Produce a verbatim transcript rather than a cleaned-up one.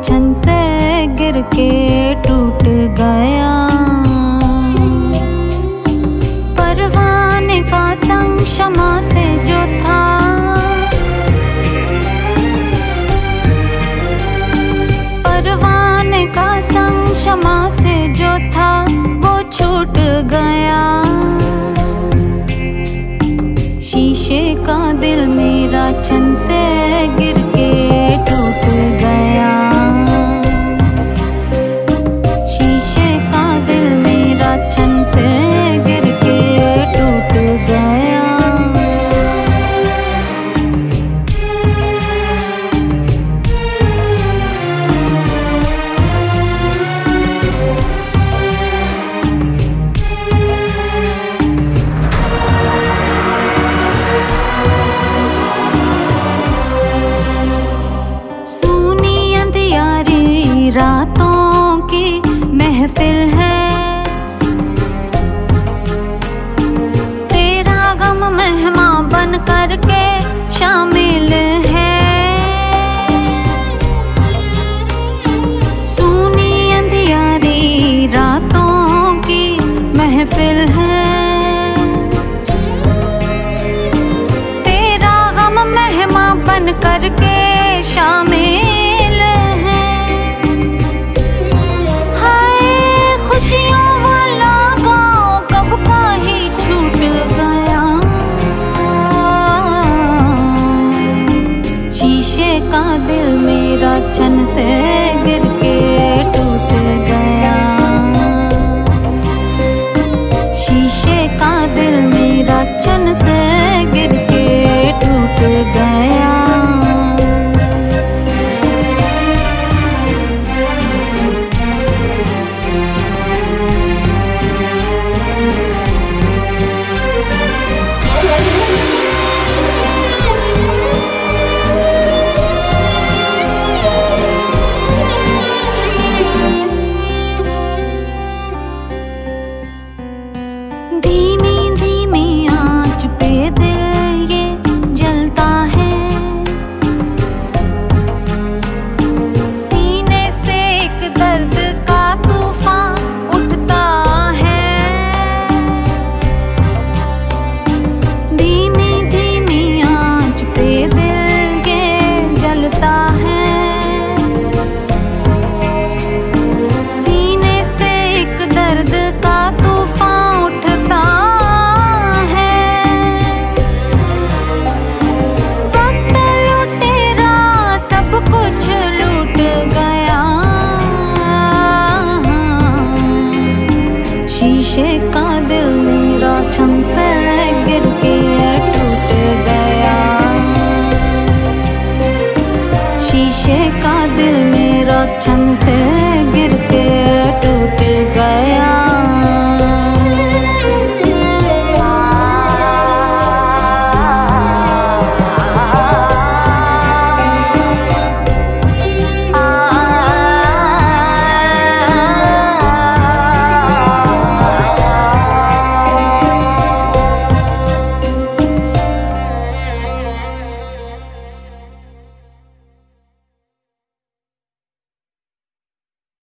छन से गिर के टूट गया। परवाने का संग शमा से जो था, परवाने का संग शमा से जो था वो छूट गया। शीशे का दिल मेरा छन से गिर के टूट गया। शीशे का दिल मेरा छन से गिर के टूट गया। रातों की महफिल है, तेरा गम मेहमां बन कर के शामिल है। सुनी अंधियारी रातों की महफिल है, तेरा गम मेहमां बन कर के शामिल का दिल मेरा छन से गिर के टूट गया। शीशे का दिल मेरा छन से गिर के टूट गया। धीमी धीमी आंच पे दिल ये जलता है, सीने से एक दर्द का तूफान उठता है। धीमी धीमी आंच पे दिल ये जलता है, सीने से एक दर्द का तूफान शीशे का दिल मेरा छन से गिर के टूट गया। शीशे का दिल मेरा छन से